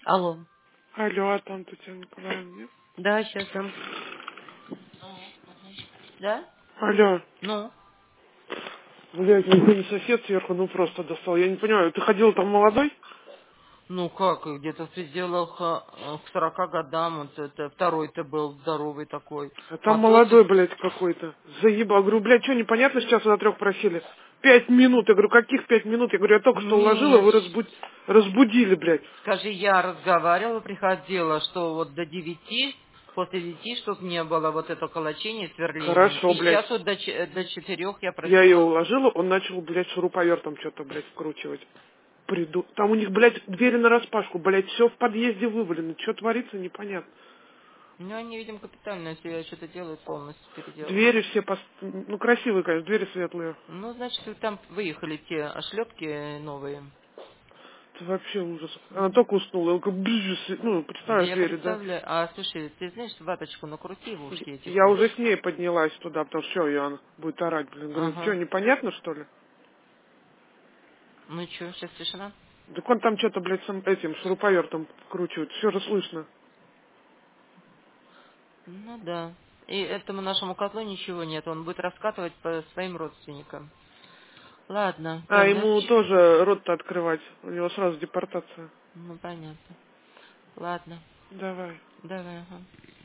Алло. Алло, а там Татьяна Николаевна, нет? Да, сейчас там. Да? Алло. Ну? Блядь, не сосед сверху, ну просто достал. Я не понимаю, ты ходил там молодой? Ну как, где-то в пределах к 40 годам, вот это второй-то был здоровый такой. А там А тот, молодой, блядь, какой-то. Заебал. Говорю, блядь, что непонятно, сейчас на 3 просили. 5 минут. Я говорю, каких 5 минут? Я говорю, я только что уложила, нет, вы разбудили, блядь. скажи, я разговаривала, приходила, что вот до 9, после 9, чтобы не было вот это колочение, сверление. Хорошо, И блядь. сейчас вот до 4 я Я ее просила. уложила, он начал, блядь, шуруповертом что-то, блядь, вкручивать. Там у них, блядь, двери нараспашку, блядь, все в подъезде вывалено. Что творится, непонятно. Ну, они, видимо, капитально, если я что-то делаю, полностью переделывают. Двери все, ну, красивые, конечно, двери светлые. Ну, значит, там выехали те шлепки новые. Это вообще ужас. Она только уснула, я говорю, ну, Да представляешь, я двери, да? представляю. А слушай, ты знаешь, ваточку накрути в ушки эти Я пусть. уже с ней поднялась туда, потому что что, она будет орать, блин. Говорю, что, Ага. непонятно, что ли? Ну что, сейчас тишина? Так он там что-то, блядь, этим шуруповертом вкручивает, все же слышно. Ну да. И этому нашему котлу ничего нет. Он будет раскатывать по своим родственникам. Ладно. А Так, ему дальше. тоже рот-то открывать, у него сразу депортация. Ну понятно. Ладно. Давай. Давай, ага.